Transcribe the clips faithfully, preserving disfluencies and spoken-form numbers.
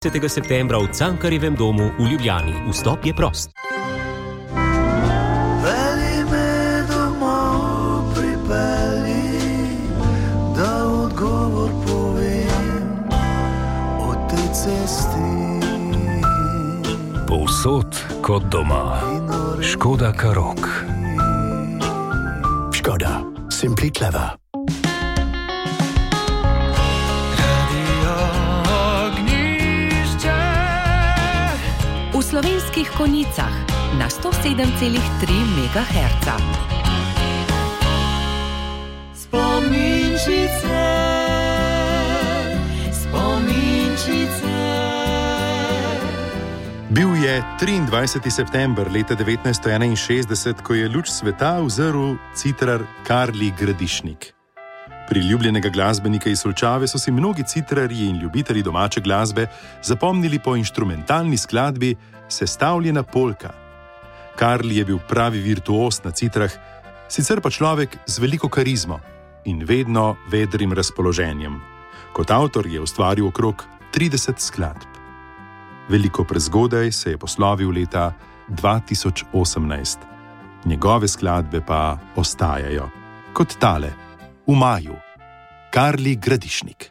dvajsetega septembra v Cankarjevem domu v Ljubljani. Vstop je prost. Veli me domov pripelji, da odgovor povem o tej cesti. Povsod kot doma. Škoda Karoq. Škoda. Simply clever. V Slovenskih Konjicah na sto sedem celih tri megaherca. Spominčice, spominčice. Bil je triindvajseti september leta devetnajststo enainšestdeset, ko je luč sveta uzrl citrar Karli Gradišnik. Priljubljenega glasbenika iz Solčave so si mnogi citrarji in ljubitelji domače glasbe zapomnili po inštrumentalni skladbi Sestavljena polka. Karli je bil pravi virtuoz na citrah, sicer pa človek z veliko karizmo in vedno vedrim razpoloženjem. Kot avtor je ustvaril okrog trideset skladb. Veliko prezgodaj se je poslovil leta dva tisoč osemnajst. Njegove skladbe pa ostajajo. Kot tale, v maju, Karli Gradišnik.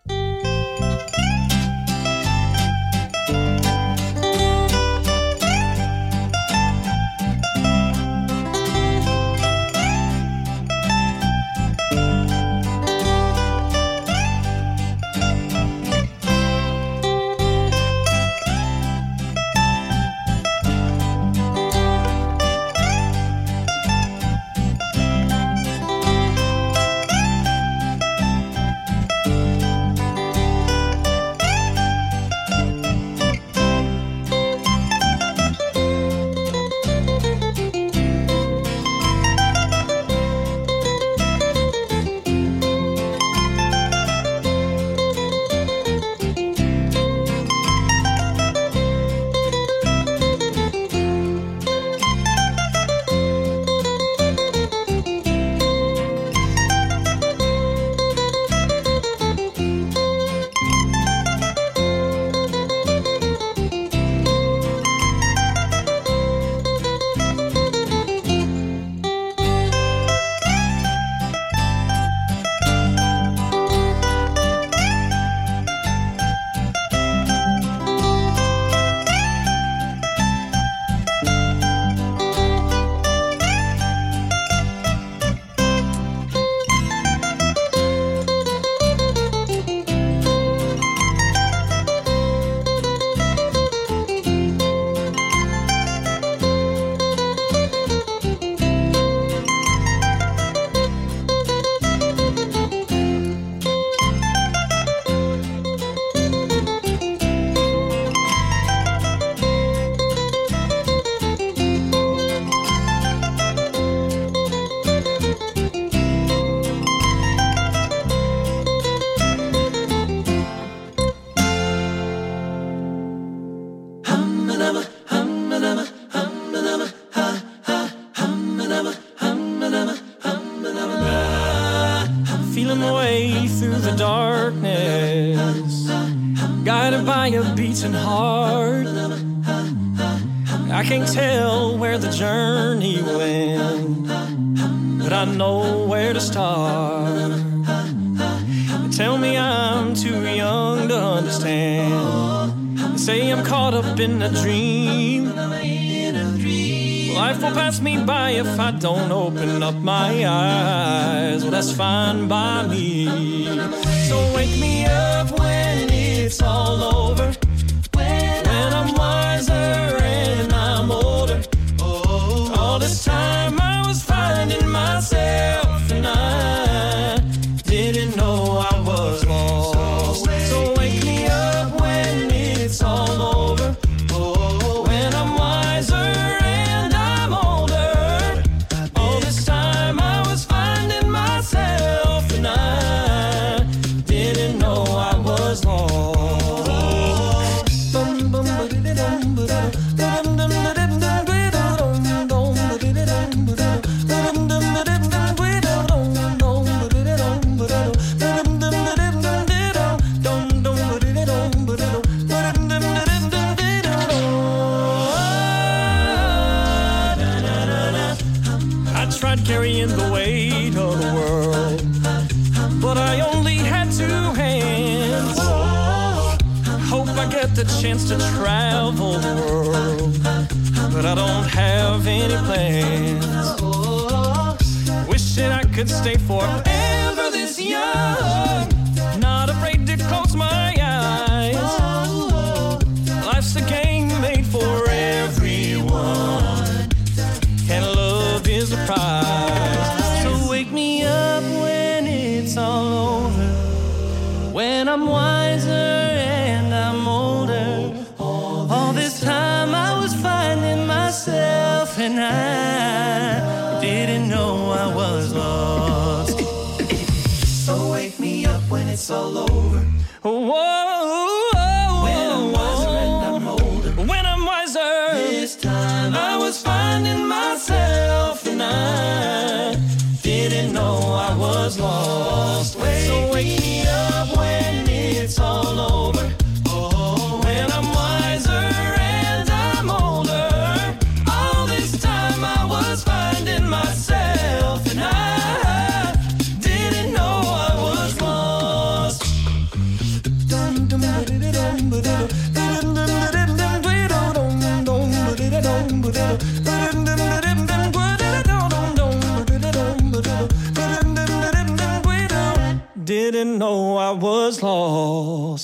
Beating heart, I can't tell where the journey went, but I know where to start. They tell me I'm too young to understand. They say I'm caught up in a dream. Life will pass me by if I don't open up my eyes. Well, that's fine by me. So wake me up when it's all over. When I'm wiser and I'm older. Oh, all this time I was finding myself and I didn't know I was lost. So wake me up when it's all over. Oh, when I'm wiser and I'm older. All this time I was finding myself and I didn't know I was lost. carrying the weight of the world. But I only had two hands. Hope I get the chance to travel the world, but I don't have any plans. Wishing I could stay forever this young, not afraid to close my eyes. Life's a game made for everyone, and love is the prize. So wake me up when it's all over, when I'm wiser and I'm older. All this time I was finding myself, and I didn't know I was lost. So wake me up when it's all over. Whoa, when I'm wiser and I'm older. When I'm wiser. This time I was finding myself, and I didn't know I was lost. Wake so wake me up when it's all over. Oh, when I'm wiser and I'm older. All this time I was finding myself, and I didn't know I was lost. Didn't know I was lost.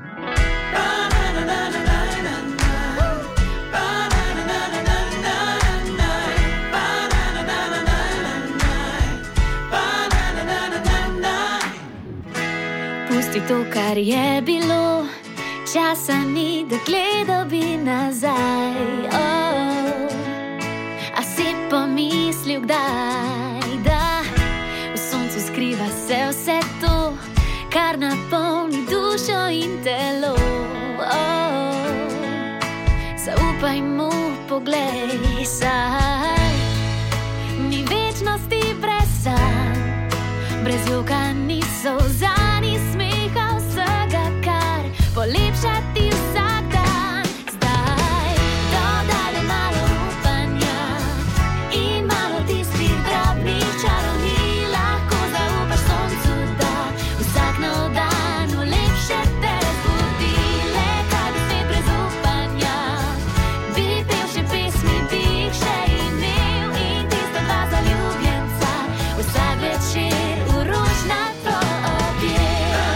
Pusti to, kar je bilo, časa ni, da gledal bi nazaj. Oh, a si pomislil kdaj, da v soncu skriva se vse to, kar napolni dušo in telo. Oh, zaupaj mu, poglej, saj ni večnosti brez sanj, brez joka ni solza, ni smeha, vsega, kar polepšati vsak dan. Zdaj dodaj malo upanja in malo tistih drobnih čarovnij. Lahko zaupaš soncu, da vsak nov dan v lepše te razbudi. Le kaj bi svet brez upanja, bi pel še pesmi, bi jih še imel, in tista dva zaljubljenca vsak večer v rožnato objel.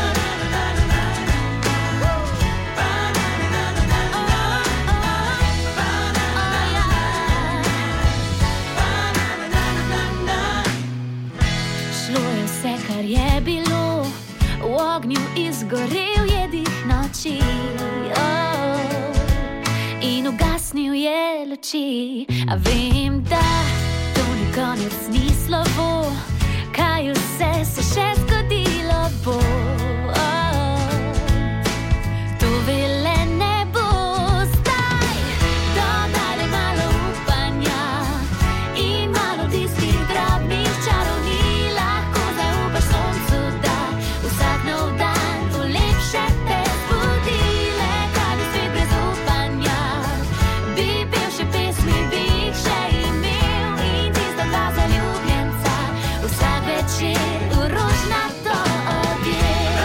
Šlo je vse, kar je bilo, v ognju izgorel je dih noči. Oh, in ugasnil je luči. A vem, da to ni konec, ni slovo, kaj vse se še zgodilo bo. Oh, to vele ne bo. Zdaj dodaj le malo upanja in malo tistih drobnih čarovnij. Lahko zaupaš soncu, da vsak nov dan v lepše te zbudi. Le kaj bi svet brez upanja, bi pel še pesmi, bi jih še imel, in tista dva zaljubljenca vsak večer v rožnato objel.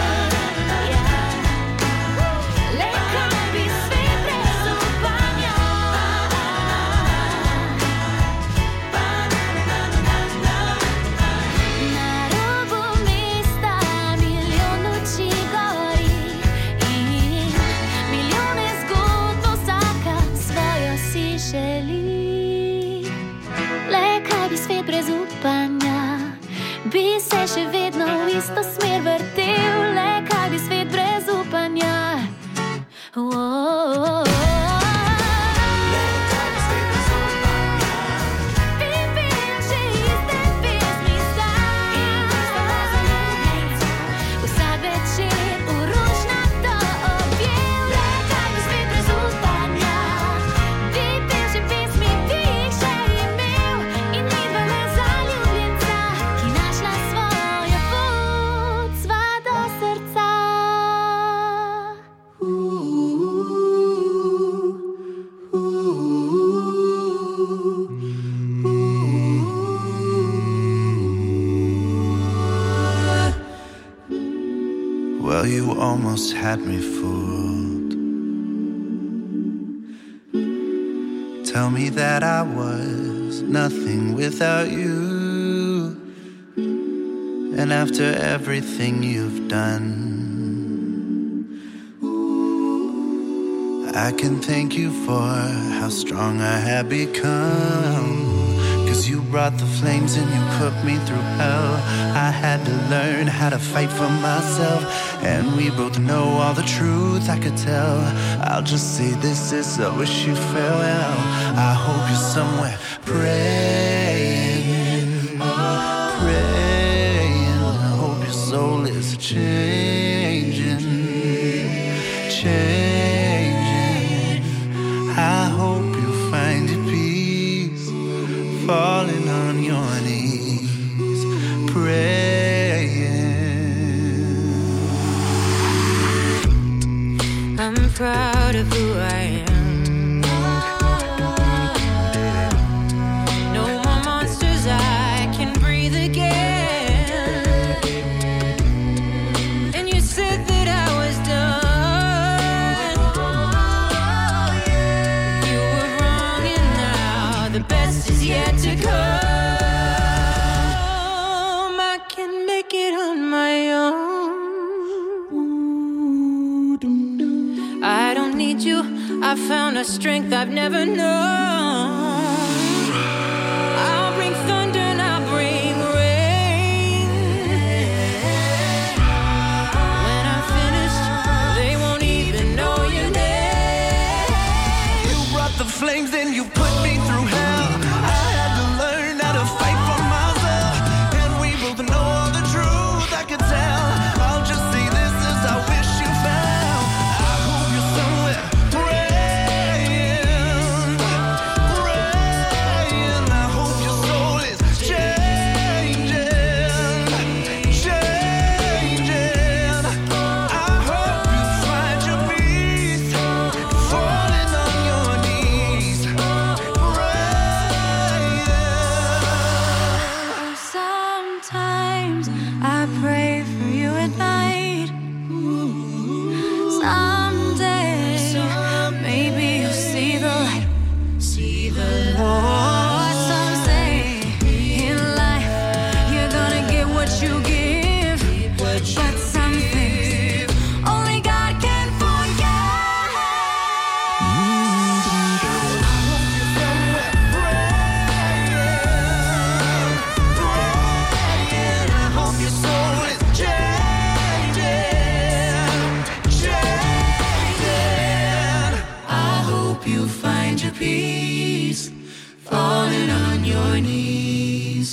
Le kaj bi svet brez upanja. Na robu mesta milijon luči gori in milijone zgodb, vsaka svojo si želi. Le kaj bi svet brez upanja, bi se še vedno v isto smer vrtel. Le kaj bi svet brez upanja. Oh, oh, oh. Bi bil še iste pesmi zdaj. Vsak večer v rožnato objel. Le kaj bi svet brez upanja, bi pel še pesmi, bi jih še imel, in midva le zaljubljenca, ki našla svojo pot, sva do srca. Uh, uh, uh. almost had me fooled. Tell me that I was nothing without you, and after everything you've done, I can thank you for how strong I have become. Cause you brought the flames and you put me through hell. I had to learn how to fight for myself, and we both know all the truth I could tell. I'll just say this is, I wish you farewell. I hope you're somewhere praying, praying. I hope your soul is changing, changing. I hope you find your peace, falling on your knees, praying. I'm proud of who I am. No more monsters, I can breathe again. And you said that I was done. You were wrong, and now the best is yet to come. I can make it on my own. I don't need you. I found a strength I've never known. I'll bring thunder and I'll bring rain. When I'm finished, they won't even know your name. You brought the flames and you put me through hell. I had to learn how to fight for myself, and we both know all the truth I could tell. I'll just say this is, I wish you found. I hope you're somewhere praying, praying. I hope your soul is changing, changing. I hope you find your peace, falling on your knees, praying. Sometimes I pray for you at night. Someday, maybe you'll see the light. See the light. Some say in life you're gonna get what you give, but some things only God can forget. I hope your soul is changing, changing. I hope you find your peace, falling on your knees,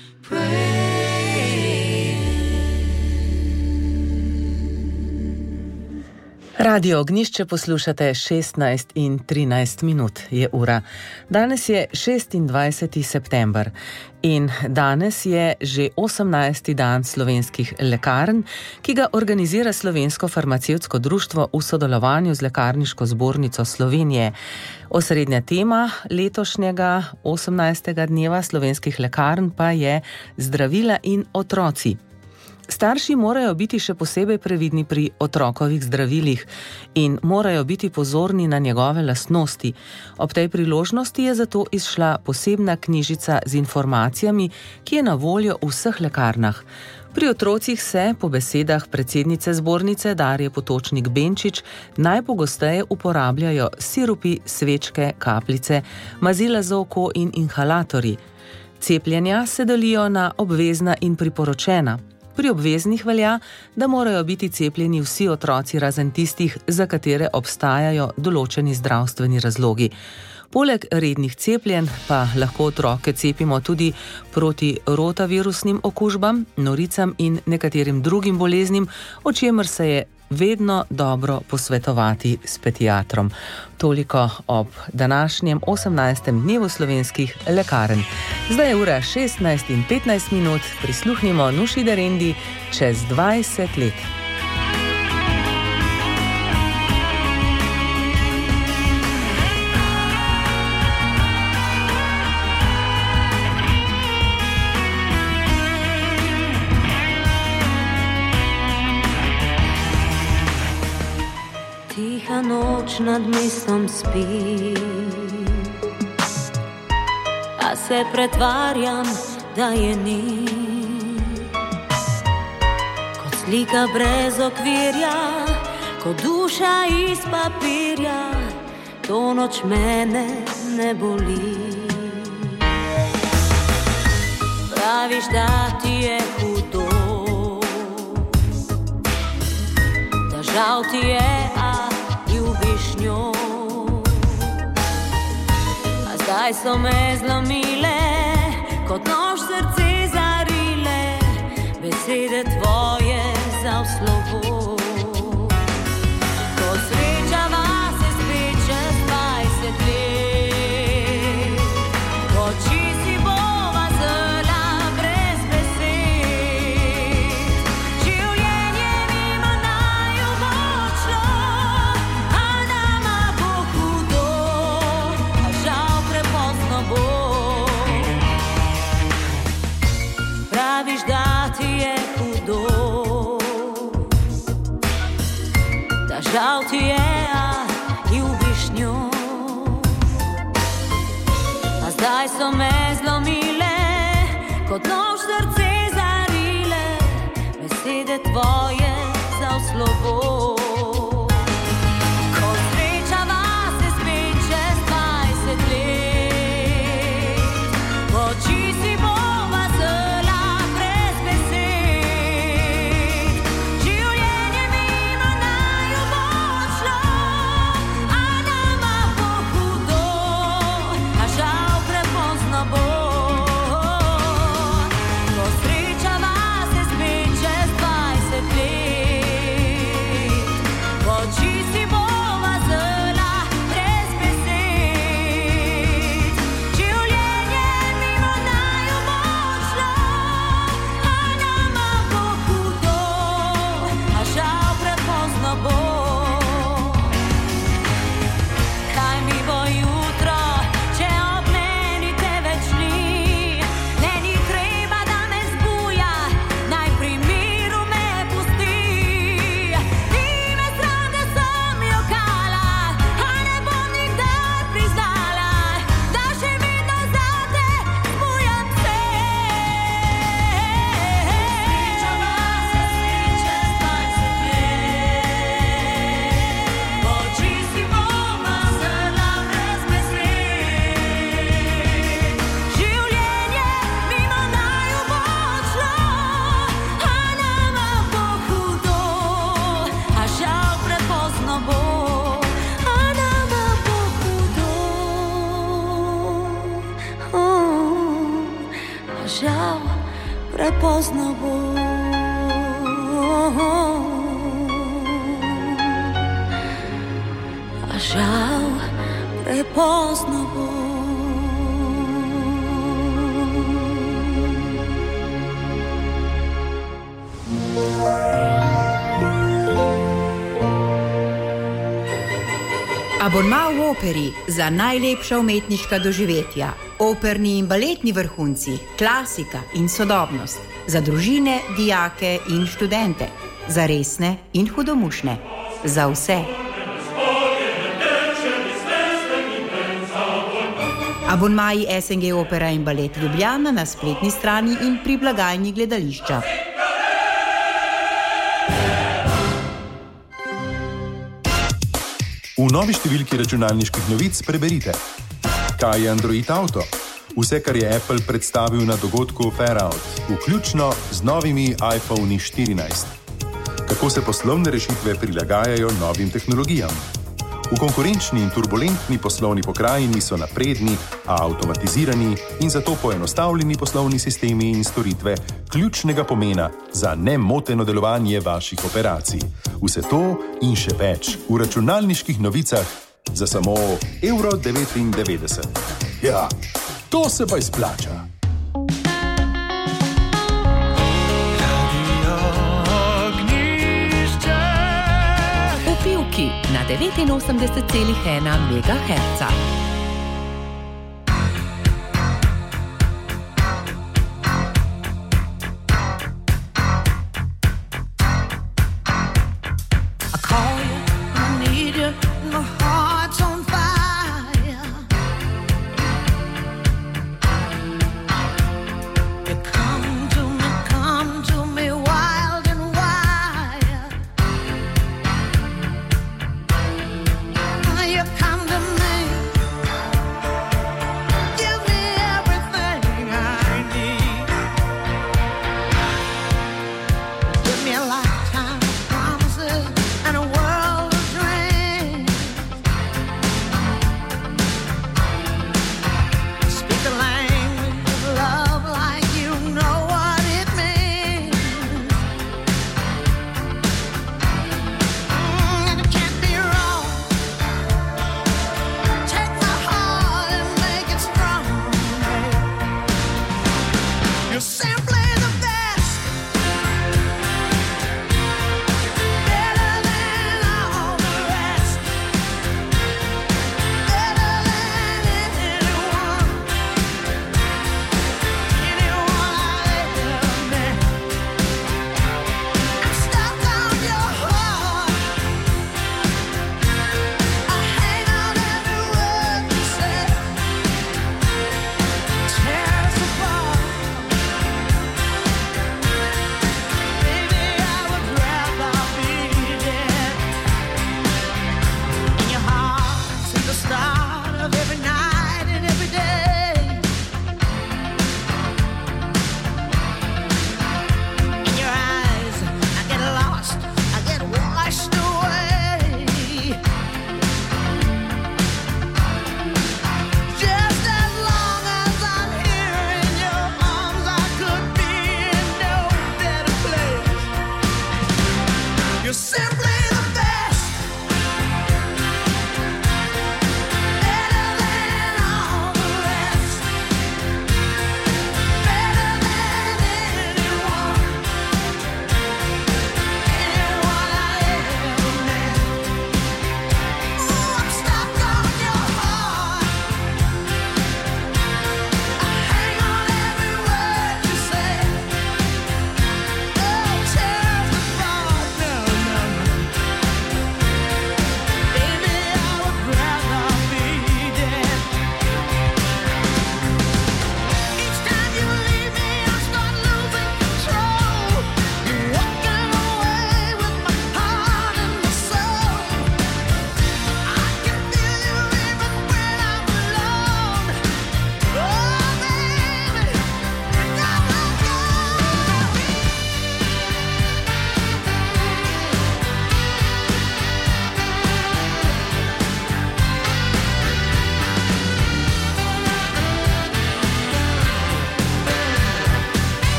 Radio Ognjišče poslušate. Šestnajst in trinajst minut je ura. Danes je šestindvajseti september in danes je že osemnajsti dan slovenskih lekarn, ki ga organizira Slovensko farmacevtsko društvo v sodelovanju z Lekarniško zbornico Slovenije. Osrednja tema letošnjega osemnajstega dneva slovenskih lekarn pa je zdravila in otroci. Starši morajo biti še posebej previdni pri otrokovih zdravilih in morajo biti pozorni na njegove lastnosti. Ob tej priložnosti je zato izšla posebna knjižica z informacijami, ki je na voljo v vseh lekarnah. Pri otrocih se, po besedah predsednice zbornice Darje Potočnik Benčič, najpogosteje uporabljajo sirupi, svečke, kapljice, mazila za oko in inhalatorji. Cepljenja se delijo na obvezna in priporočena. Pri obveznih velja, da morajo biti cepljeni vsi otroci razen tistih, za katere obstajajo določeni zdravstveni razlogi. Poleg rednih cepljenj pa lahko otroke cepimo tudi proti rotavirusnim okužbam, noricam in nekaterim drugim boleznim, o čemer se je vedno dobro posvetovati s pediatrom. Toliko ob današnjem osemnajstem dnevu slovenskih lekarn. Zdaj je ura šestnajst in petnajst minut, prisluhnimo Nuši Derendi čez dvajset let. noč nad mestom spi. A se pretvarjam, da je ni. Kot slika brez okvirja, kot duša iz papirja, to noč mene ne boli. Praviš, da ti je hudo, da žal ti je, a ljubiš njo. A zdaj so me zlomile, kot nož srce zarile, besede tvoje za v slovo. Ko srečava se spet čez dvajset let, oči si bova zrla brez besed. Življenje mimo naju bo šlo, a nama bo hudo, a žal prepozno bo. Praviš, da ti je hudo, da žal ti je, a ljubiš njo. A zdaj so me zlomile, kot nož srce zarile, besede tvoje za v slovo. Ko srečava se spet čez dvajset let, oči si bova zrla brez besed. Življenje mimo naju bo šlo, a nama bo hudo, a žal prepozno bo. Ko srečava se spet čez dvajset let, oči si bova zrla brez besed. Življenje mimo naju bo šlo, a nama bo hudo, a žal prepozno bo. Kaj mi bo jutro, če ob meni te več ni? Ne ni treba, da me zbuja, naj pri miru me pusti. Ni me sram, da sem jokala, a ne bom nikdar priznala, da še vedno zate zbujam se. Srečava se spet čez dvajset let, oči si bova zrla brez besed. Življenje mimo naju bo šlo, a nama bo hudo, a žal prepozno bo. A nama bo hudo, a žal prepozno bo. A žal prepozno bo. Abonma v operi za najlepša umetniška doživetja, operni in baletni vrhunci, klasika in sodobnost, za družine, dijake in študente, za resne in hudomušne, za vse. Abonmaji S N G Opera in Balet Ljubljana na spletni strani in pri blagajni gledališča. V novi številki računalniških novic preberite: kaj je Android Auto? Vse, kar je Apple predstavil na dogodku Fairout, vključno z novimi iPhone štirinajst. Kako se poslovne rešitve prilagajajo novim tehnologijam? V konkurenčni in turbulentni poslovni pokrajini so napredni, avtomatizirani in zato poenostavljeni poslovni sistemi in storitve ključnega pomena za nemoteno delovanje vaših operacij. Vse to in še več v računalniških novicah za samo evro devetindevetdeset. Ja, to se pa izplača. Na devetinosemdeset celih ena megaherca. I call you, I need you, no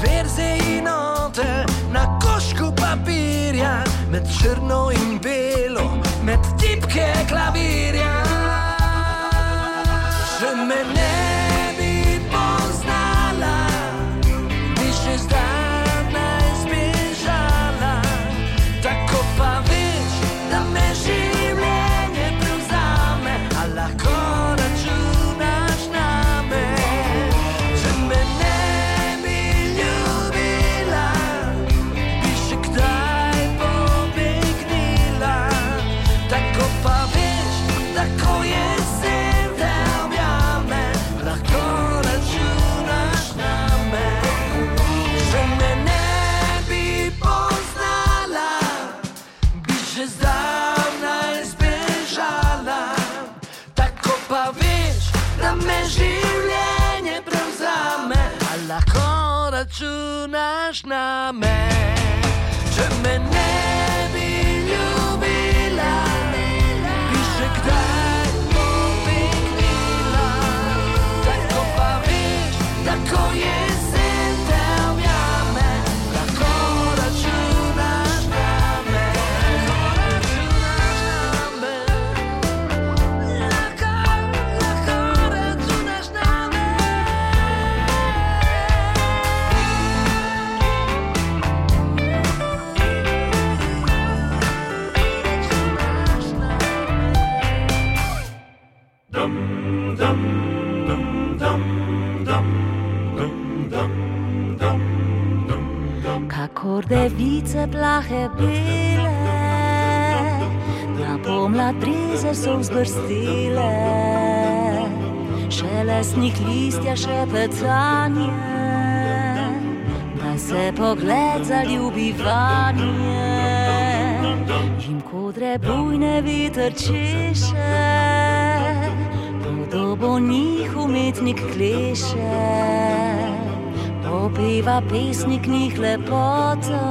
verze in note na košku papirja, med črno in belo, med tipke klavirja. Že me ne bi poznala, bi še zdavnaj zbežala, tako pa veš, da me življenje prevzame, a lahko računaš name. Če me ne bi ljubila, bi še kdaj pobegnila, tako pa veš, da ko je sen te objame, lahko računaš name. Če me ne bi poznala, bi že zdavnaj zbežala, tako pa veš, da me življenje prevzame, a lahko računaš name. Če me ne bi ljubila, bi še kdaj pobegnila, tako pa veš, da ko je sen te objame, lahko računaš name. Lahko, lahko računaš name. Kakor device plahe bele, na pomlad breze so vzbrstile, šelestnik listja šepetanje, da se pogled zaljubi vanje. Jim kodre bujne veter češe, podobo njih umetnik kleše, opeva pesnik njih lepoto,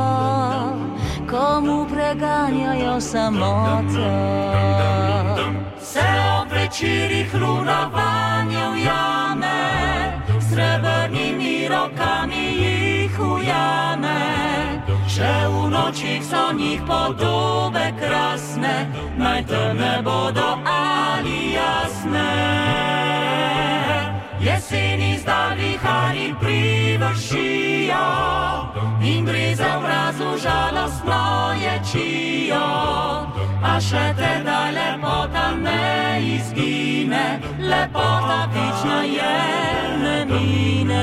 komu preganjajo samoto. Se ob večerih luna vanje ujame, srebrnimi rokami jih ujame, še v nočih so njih podobe krasne, naj teme bodo ali jasne. Jeseni zdaj vihari privršijo in breze v mrazu žalostno ječijo, a še tedaj lepota ne izgine, lepota večna je ne mine.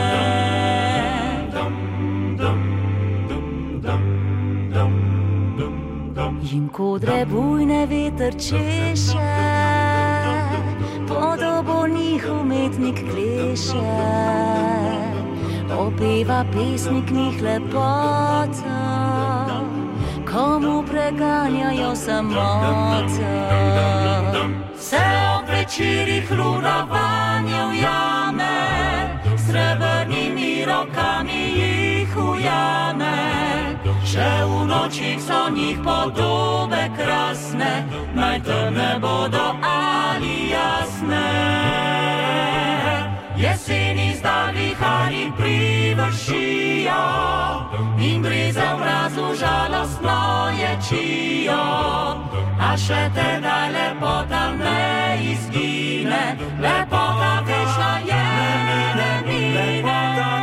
Jim kodre bujne veter češe, podobo njih umetnik kleše, opeva pesnik njih lepoto, komu preganjajo samoto. Se ob večerih luna vanje ujame, srebrnimi rokami jih ujame, še v nočih so njih podobe krasne, naj teme bodo ali jasne. Jeseni zdaj vihari privršijo in breze v mrazu žalostno ječijo, a še tedaj lepota ne izgine, lepota večna je ne mine.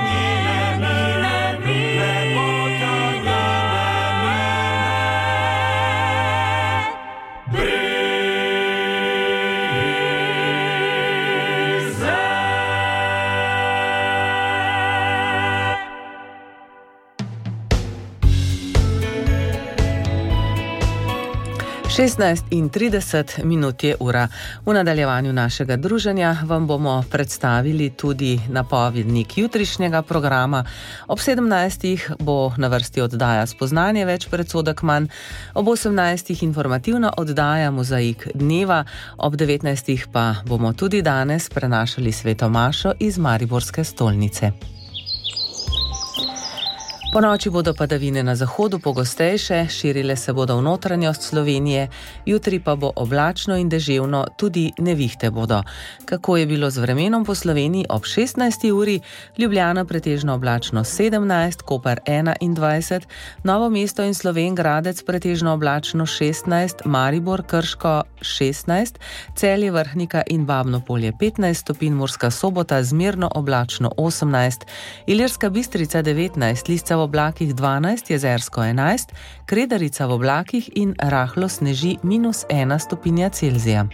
šestnajst in trideset minut je ura. V nadaljevanju našega druženja vam bomo predstavili tudi napovednik jutrišnjega programa. Ob sedemnajstih bo na vrsti oddaja Spoznanje več predsodek manj, ob osemnajstih informativna oddaja Mozaik dneva, ob devetnajstih pa bomo tudi danes prenašali sveto mašo iz Mariborske stolnice. Po noči bodo padavine na zahodu pogostejše, širile se bodo v notranjost Slovenije, jutri pa bo oblačno in deževno, tudi nevihte bodo. Kako je bilo z vremenom po Sloveniji ob šestnajsti uri? Ljubljana pretežno oblačno sedemnajst, Koper enaindvajset, Novo mesto in Slovenj Gradec pretežno oblačno šestnajst, Maribor, Krško šestnajst, Celje, Vrhnika in Babno Polje petnajst stopinj, Murska Sobota zmerno oblačno osemnajst, Ilirska Bistrica devetnajst, Lisca v oblakih dvanajst, Jezersko enajst, Kredarica v oblakih in rahlo sneži minus ena stopinja Celzija.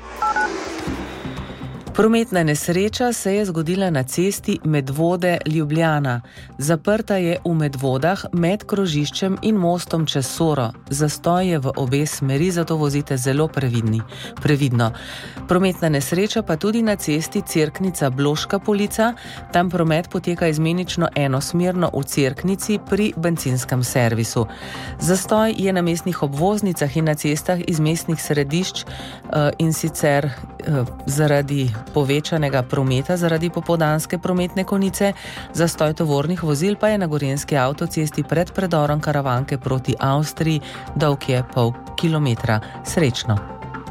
Prometna nesreča se je zgodila na cesti Medvode Ljubljana. Zaprta je v Medvodah med krožiščem in mostom čez Soro. Zastoj je v obe smeri, zato vozite zelo previdni, previdno. Prometna nesreča pa tudi na cesti Cerknica Bloška Polica. Tam promet poteka izmenično enosmerno v Cerknici pri bencinskem servisu. Zastoj je na mestnih obvoznicah in na cestah iz mestnih središč in sicer zaradi povečanega prometa zaradi popoldanske prometne konice, zastoj tovornih vozil pa je na gorenjski avtocesti pred predorom Karavanke proti Avstriji, dolg je pol kilometra. Srečno!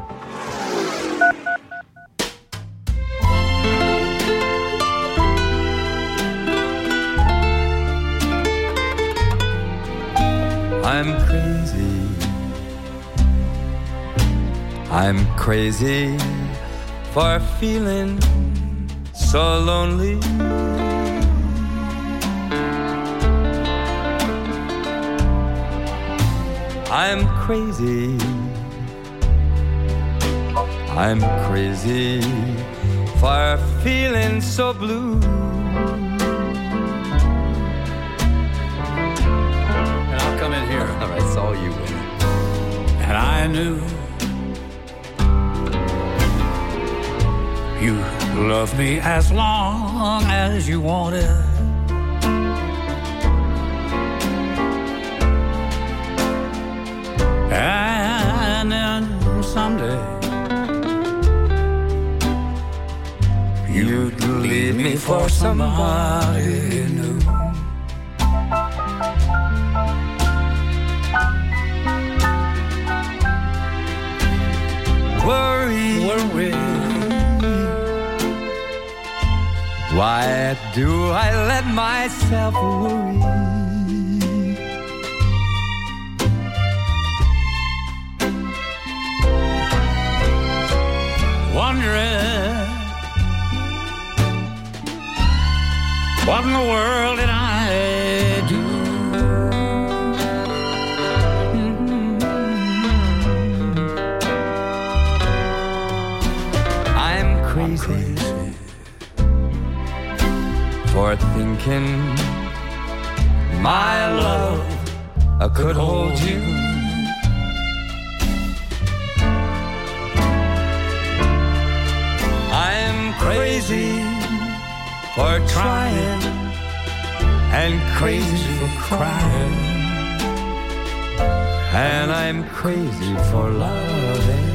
I'm crazy. I'm crazy for feeling so lonely. I'm crazy. I'm crazy for feeling so blue. And I'll come in here. All right, it's all you, Winnie. And I knew you love me as long as you wanted. And then someday you'd leave me for somebody new. Worry, worry. Why do I let myself worry? Wondering what in the world did I do? Mm-hmm. I'm crazy for thinking my love I could hold you. I'm crazy for trying and crazy for crying, and I'm crazy for loving.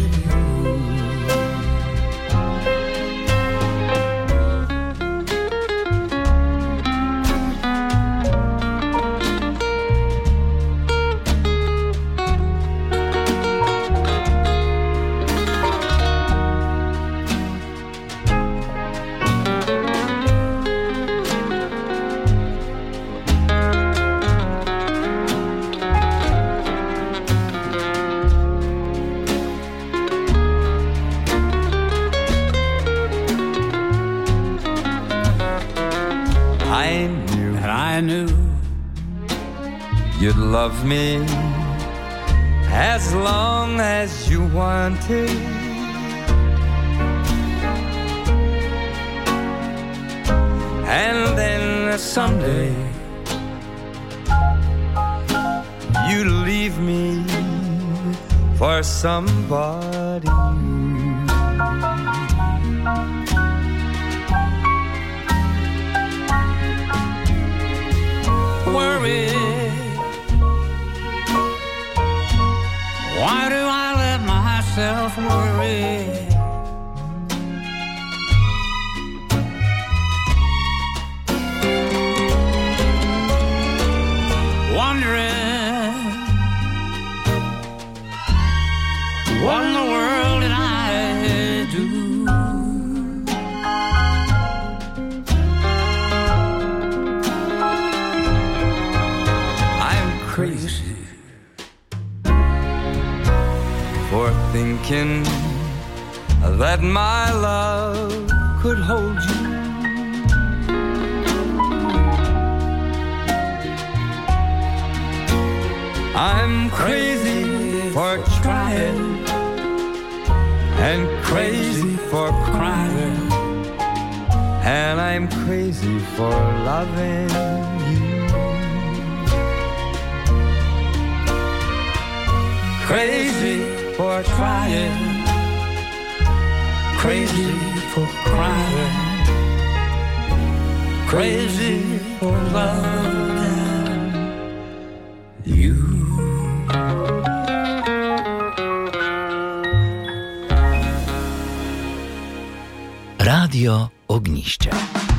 You'd love me as long as you wanted, and then someday you'd leave me for somebody new. Worry. Why do I let myself worry? What in the world did I do? I'm crazy for thinking that my love could hold you. I'm crazy for trying and crazy for crying, and I'm crazy for loving you. Crazy for trying, crazy for crying, crazy for loving you. Radio Ognišče.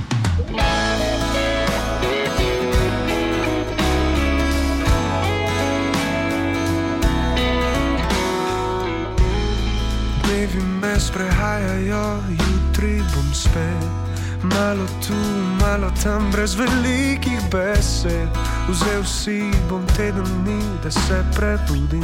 Dnevi me sprehajajo, jutri bom spet. Malo tu, malo tam, brez velikih besed. Vzel si bom teden dni, da se prebudim.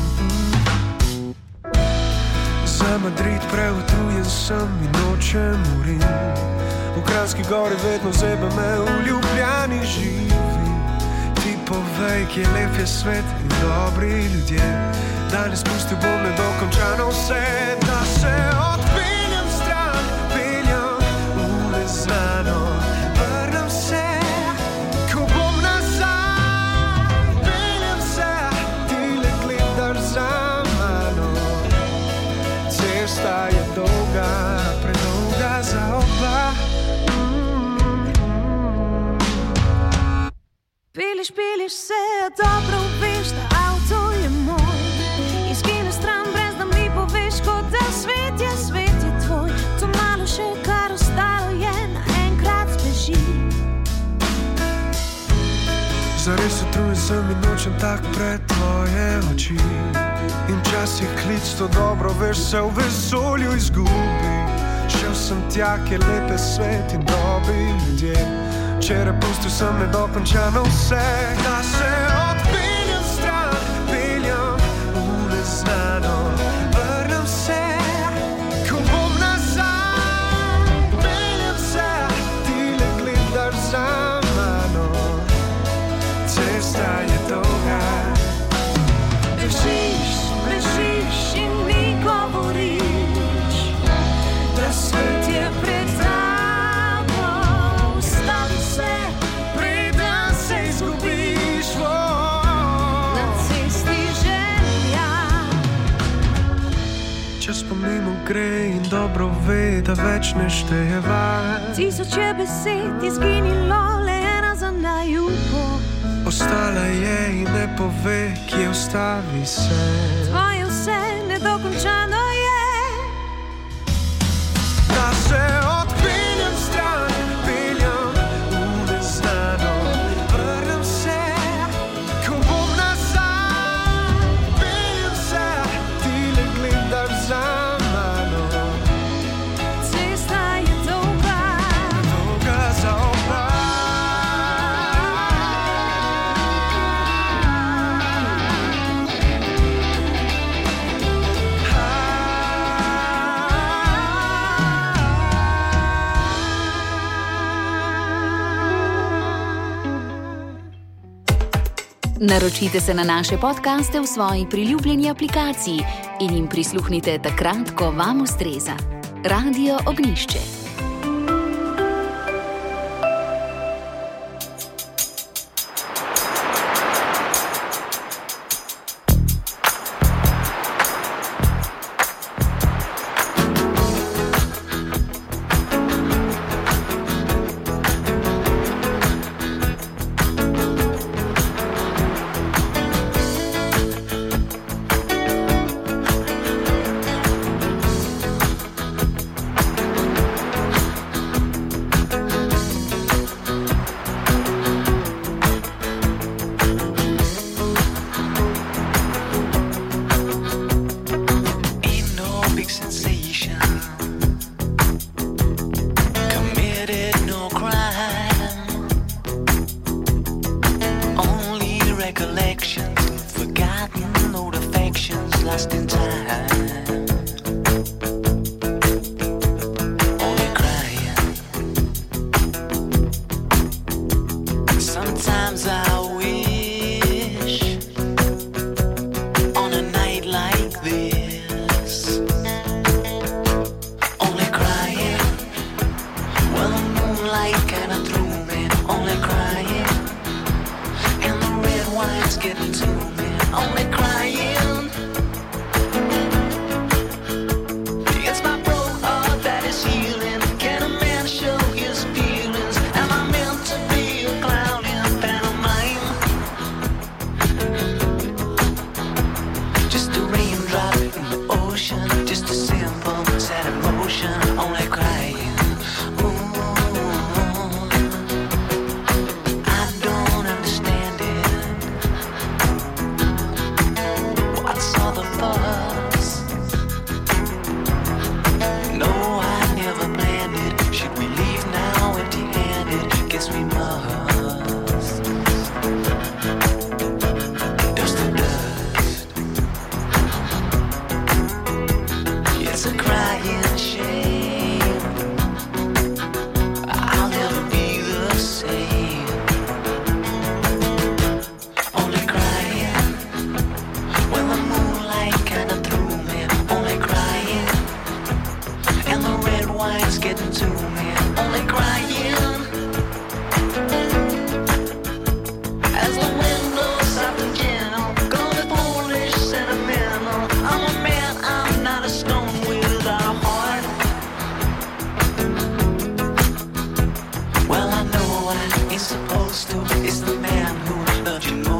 Za Madrid preutrujen sem in nočem urim. V Kranjski gori vedno zebe me, v Ljubljani živim. Ti povej, kje lep je svet in dobri ljudje. Danes pustil bom nedokončano vse, da se odpeljem stran, peljem v neznano. Vrnem se, ko bom nazaj, peljem se, ti le gledaš za mano. Cesta je dolga, predolga za oba. Peliš, peliš se, dobro veš, da avto je moj. Izgine stran, brez da mi poveš, kot da svet je, svet je tvoj. To malo še, kar ostalo je, naenkrat zbeži. Zares utrujen sem in nočem tak pred tvoje oči. In časih klic, to dobro veš, se v vesolju izgubi. Šel sem tja, kjer lepe svet in dobri ljudje. Včeraj pustil sem nedokončano vse, da se odpeljem stran, peljem v neznano. Vrnem se, ko bom nazaj, peljem se, ti le gledaš za mano. Cesta je dolga. Bežiš, bežiš in mi govoriš, da svet je pred tabo. Ustavi se, preden se izgubiš. Na cesti želja. Čas pa mimo gre in dobro ve, da več ne šteje več. Tisoče besed izginilo, le ena za naju bo. Ostala je in ne pove, kje ustavi se. Tvoje vse nedokončano je. Da se odpeljem stran, peljem v neznano. Vrnem se, ko bom nazaj, peljem se, ti le gledaš za mano. Cesta je dolga, dolga za oba. Naročite se na naše podcaste v svoji priljubljeni aplikaciji in jim prisluhnite takrat, ko vam ustreza. Radio Ognišče.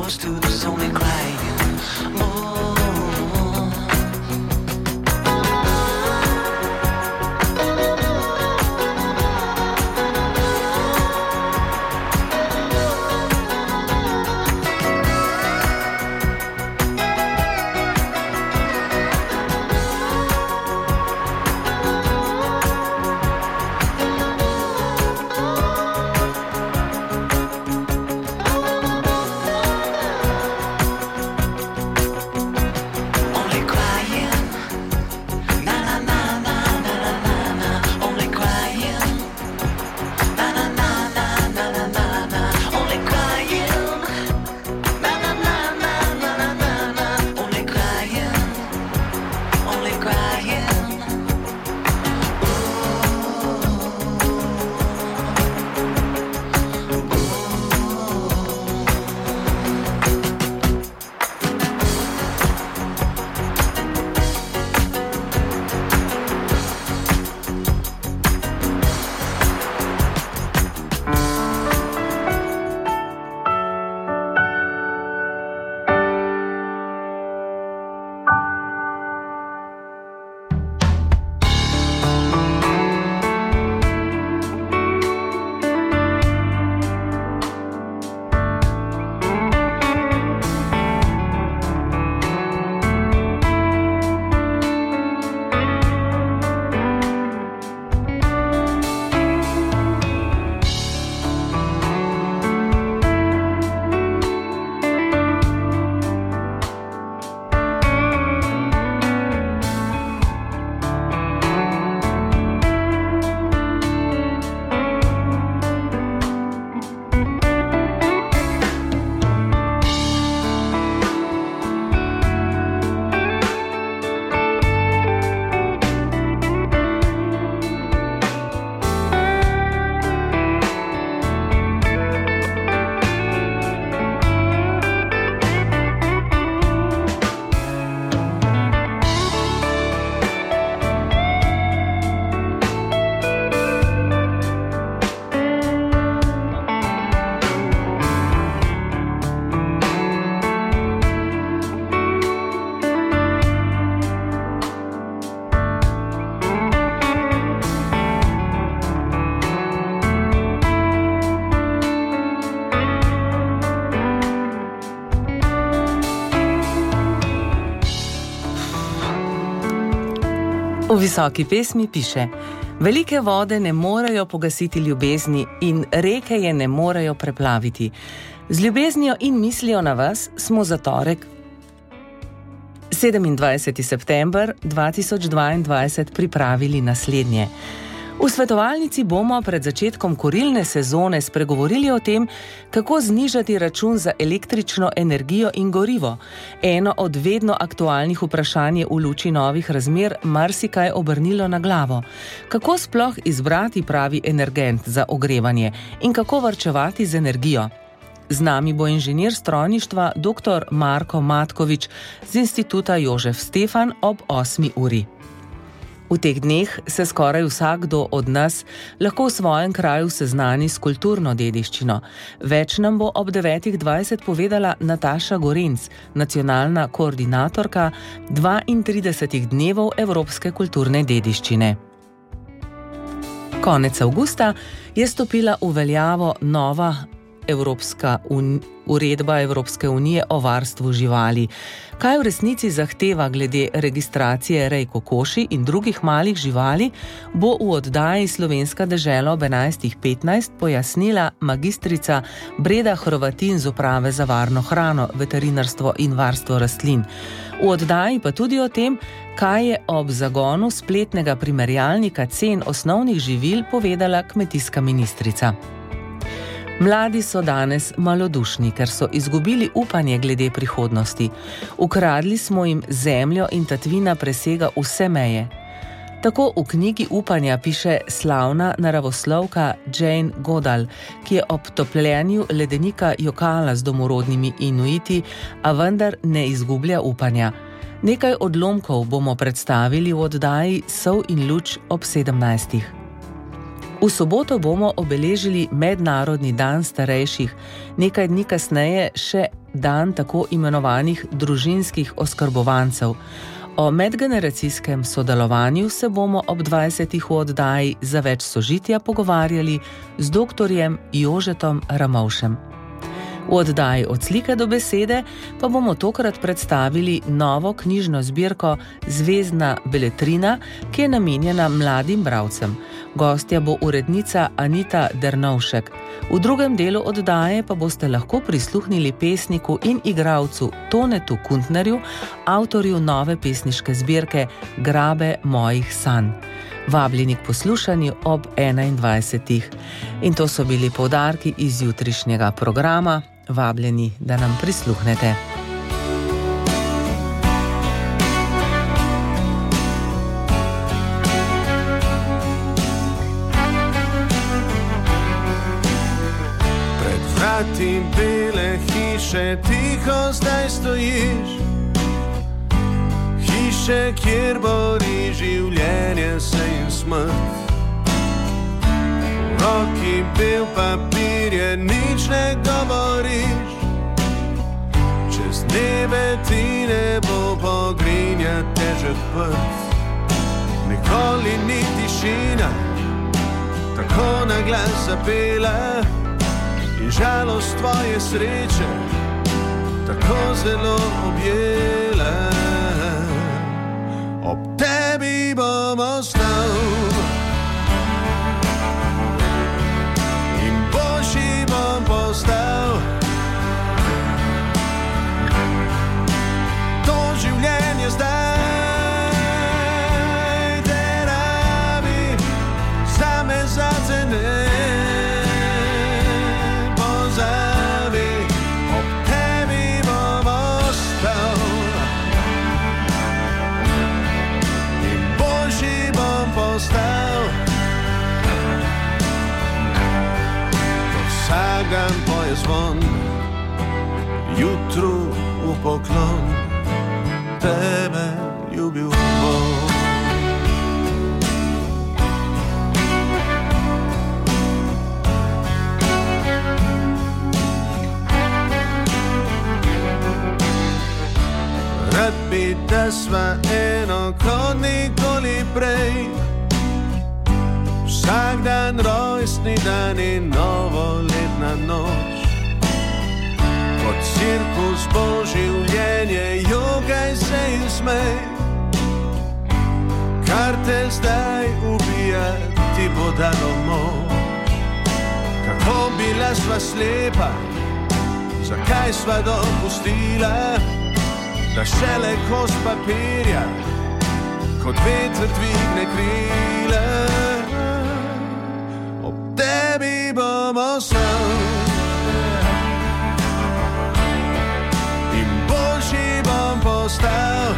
close to this only crying. Oh. V visoki pesmi piše: velike vode ne morejo pogasiti ljubezni in reke je ne morejo preplaviti. Z ljubeznijo in mislijo na vas smo za torek sedemindvajseti september dva tisoč dvaindvajset pripravili naslednje. V svetovalnici bomo pred začetkom kurilne sezone spregovorili o tem, kako znižati račun za električno energijo in gorivo. Eno od vedno aktualnih vprašanj je v luči novih razmer marsikaj obrnilo na glavo. Kako sploh izbrati pravi energent za ogrevanje in kako varčevati z energijo? Z nami bo inženir strojništva dr. Marko Matkovič z Instituta Jožef Stefan ob osmi uri. V teh dneh se skoraj vsakdo od nas lahko v svojem kraju seznani s kulturno dediščino. Več nam bo ob devetih dvajset povedala Nataša Gorenc, nacionalna koordinatorka dvaintridesetih dnevov Evropske kulturne dediščine. Konec avgusta je stopila v veljavo nova Evropska un... uredba Evropske unije o varstvu živali. Kaj v resnici zahteva glede registracije rej kokoši in drugih malih živali, bo v oddaji Slovenska dežela ob enajstih petnajst pojasnila magistrica Breda Hrovatin z Uprave za varno hrano, veterinarstvo in varstvo rastlin. V oddaji pa tudi o tem, kaj je ob zagonu spletnega primerjalnika cen osnovnih živil povedala kmetijska ministrica. Mladi so danes malodušni, ker so izgubili upanje glede prihodnosti. Ukradli smo jim zemljo in tatvina presega vse meje. Tako v knjigi Upanja piše slavna naravoslovka Jane Goodall, ki je ob topljenju ledenika jokala z domorodnimi Inuiti, a vendar ne izgublja upanja. Nekaj odlomkov bomo predstavili v oddaji Sol in luč ob sedemnajstih. V soboto bomo obeležili Mednarodni dan starejših, nekaj dni kasneje še dan tako imenovanih družinskih oskrbovancev. O medgeneracijskem sodelovanju se bomo ob dvajsetih v oddaji Za več sožitja pogovarjali z doktorjem Jožetom Ramovšem. V oddaji Od slike do besede pa bomo tokrat predstavili novo knjižno zbirko Zvezdna beletrina, ki je namenjena mladim bralcem. Gostja bo urednica Anita Dernovšek. V drugem delu oddaje pa boste lahko prisluhnili pesniku in igralcu Tonetu Kuntnerju, avtorju nove pesniške zbirke Grabe mojih sanj. Vabljeni k poslušanju ob enaindvajsetih. In to so bili poudarki iz jutrišnjega programa. Vabljeni, da nam prisluhnete. Pred vrati bele hiše tiho zdaj stojiš, hiše, kjer bori življenje se in smrt. V roki bel papir je, nič ne govoriš, čez nebe ti ne bo pogrinja težek prst. Nikoli ni tišina tako na glas zapela in žalost tvoje sreče tako zelo objela. Ob tebi bom ostal in boljši bom postal. To življenje zdaj te rabi, zame zate ne pozabi. Ob tebi bom ostal in boljši bom postal. Vsak dan poje zvon, jutru v poklon, tebe ljubil bom. Rad bi, da sva eno kot nikoli prej, vsak dan rojstni dan in novoletna noč. Kot cirkus bo življenje, jokaj se in smej. Kar te zdaj ubija, ti bo dalo moč. Kako bila sva slepa, zakaj sva dopustila, da šele kos papirja kot veter dvigne krila. Ob tebi bom ostal in boljši bom postal.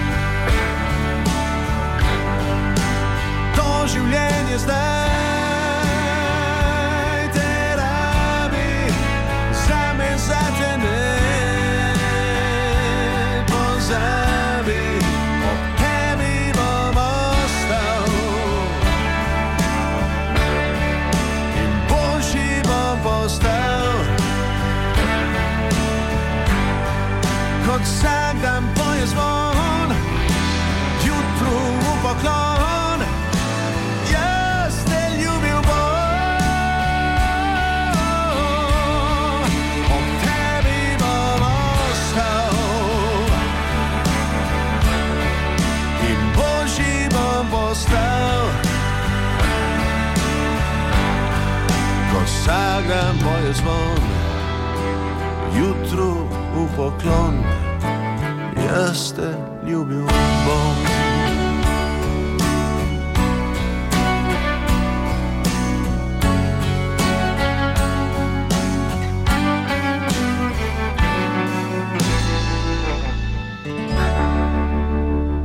To življenje zdaj te rabi, zame zate ne pozabi. Ob tebi bom ostal in boljši bom postal. Kot vsak dan poje zvon, jutru v poklon, jaz te ljubil bom. Ob tebi bom ostal in boljši bom postal. Ko vsak dan poje zvon, jutru v poklon, jaz te ljubil bom.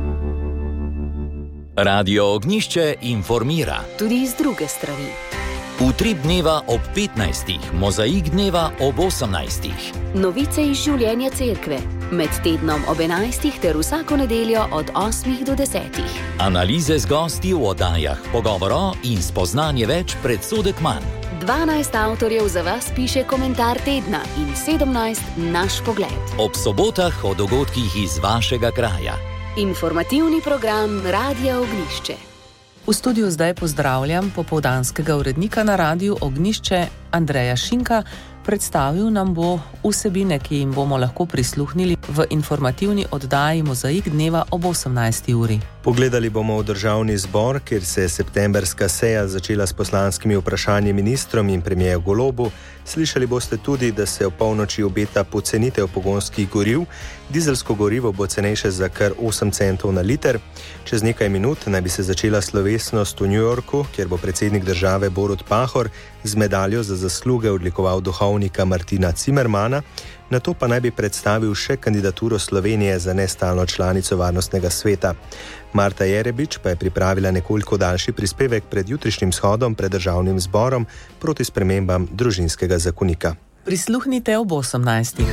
Radio Ognjišče informira. Tudi iz druge strani. Utrip dneva ob petnajstih, mozaik dneva ob osemnajstih. Novice iz življenja cerkve, med tednom ob enajstih ter vsako nedeljo od osmih do desetih. Analize z gosti v oddajah, pogovoro in spoznanje več predsodek manj. dvanajst avtorjev za vas piše komentar tedna in sedemnajst naš pogled. Ob sobotah o dogodkih iz vašega kraja. Informativni program Radia Ognišče. V studiu zdaj pozdravljam popoldanskega urednika na Radiu Ognišče Andreja Šinka. Predstavil nam bo vsebine, ki jim bomo lahko prisluhnili v informativni oddaji Mozaik dneva ob osemnajsti uri. Pogledali bomo v državni zbor, kjer se je septemberska seja začela s poslanskimi vprašanji ministrom in premijeru Golobu. Slišali boste tudi, da se ob polnoči obeta pocenitev pogonskih goriv. Dizelsko gorivo bo cenejše za kar osem centov na liter. Čez nekaj minut naj bi se začela slovesnost v New Yorku, kjer bo predsednik države Borut Pahor z medaljo za zasluge odlikoval duhovnika Martina Cimermana. Nato pa naj bi predstavil še kandidaturo Slovenije za nestalno članico Varnostnega sveta. Marta Jerebič pa je pripravila nekoliko daljši prispevek pred jutrišnjim shodom pred državnim zborom proti spremembam družinskega zakonika. Prisluhnite ob osemnajstih.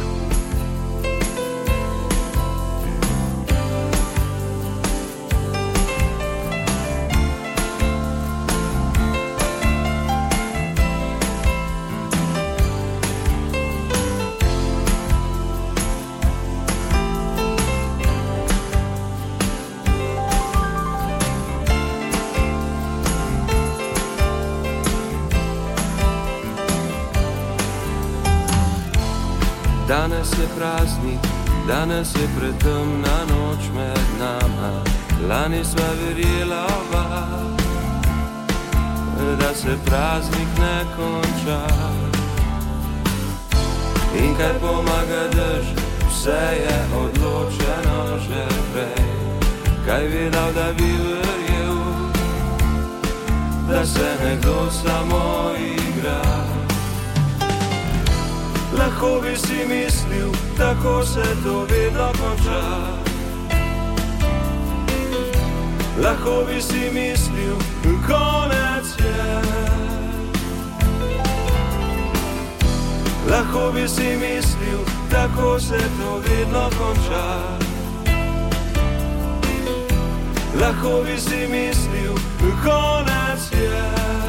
Danes je praznik, danes je pretemna noč med nama. Lani sva verjela oba, da se praznik ne konča. In kaj pomaga dež, vse je odločeno že prej. Kaj vedel, da bi verjel, da se nekdo samo igra. Lahko bi si mislil, tako se to vedno konča. Lahko bi si mislil, konec je. Lahko bi si mislil, tako se to vedno konča. Lahko bi si mislil, konec je.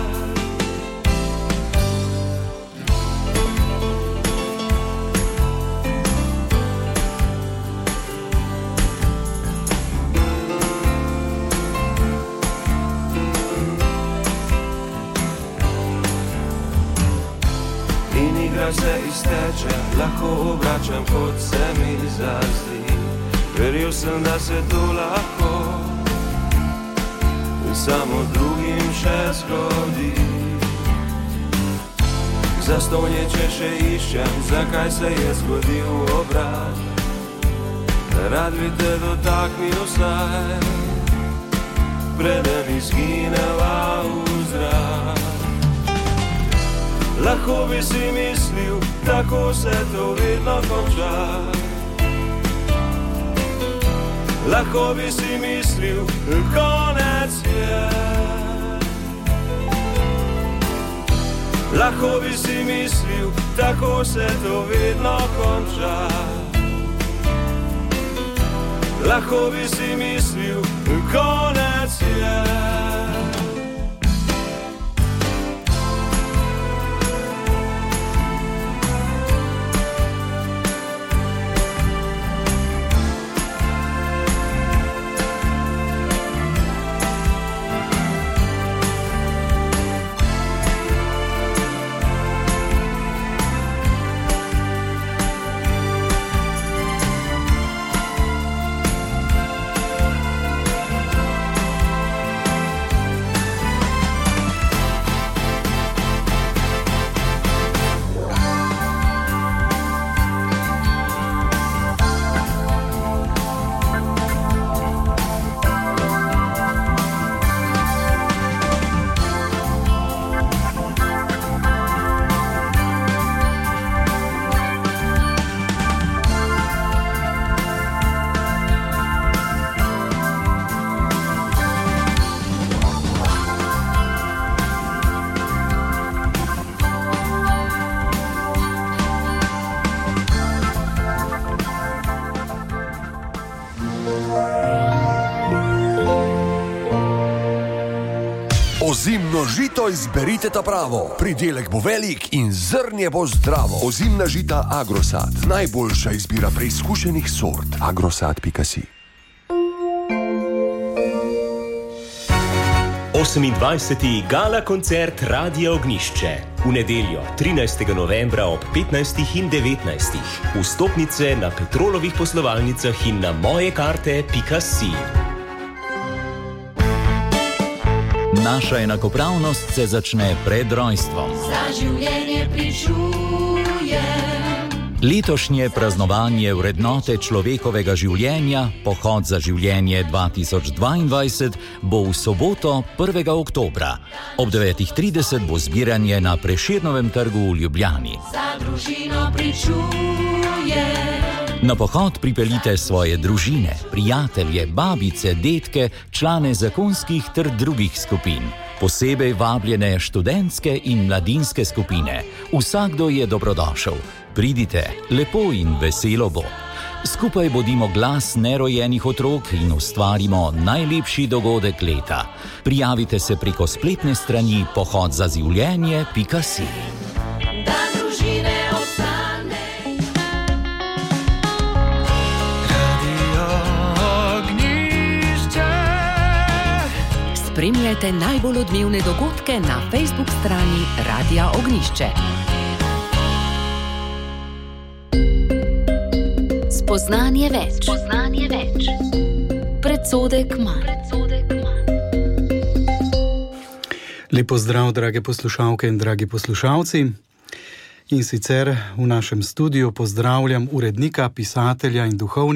Se izteče, lahko obračam, kot se mi zazdi. Verjel sem, da se to lahko samo drugim še zgodi. Zastonje, če še iščem, zakaj se je zgodil obrat. Rad bi te dotaknil vsaj, preden izgineva v zrak. Lahko bi si mislil, tako se to vedno konča. Lahko bi si mislil, konec je. Lahko bi si mislil, tako se to vedno konča. Lahko bi si mislil, konec je. Ozimno žito izberite ta pravo. Pridelek bo velik in zrnje bo zdravo. Ozimna žita Agrosad. Najboljša izbira preizkušenih sort. agrosad pika si. osemindvajseti gala koncert Radia Ognišče. V nedeljo, trinajstega novembra ob petnajstih in devetnajstih. Vstopnice na Petrolovih poslovalnicah in na mojekarte pika si. Naša enakopravnost se začne pred rojstvom. Za življenje pričujem. Letošnje praznovanje vrednote človekovega življenja, pohod za življenje dva tisoč dvaindvajset, bo v soboto prvega oktobra. Ob devetih trideset bo zbiranje na Prešernovem trgu v Ljubljani. Za družino pričujem. Na pohod pripeljite svoje družine, prijatelje, babice, detke, člane zakonskih ter drugih skupin. Posebej vabljene študentske in mladinske skupine. Vsakdo je dobrodošel. Pridite, lepo in veselo bo. Skupaj bodimo glas nerojenih otrok in ustvarimo najlepši dogodek leta. Prijavite se preko spletne strani pohod za življenje pika si. Spremljajte najbolj odmevne dogodke na Facebook strani Radia Ognišče. Spoznanje več. Spoznanje več. Predsodek manj. Lep pozdrav, drage poslušalke in dragi poslušalci. In sicer v našem studiu pozdravljam urednika, pisatelja in duhovnika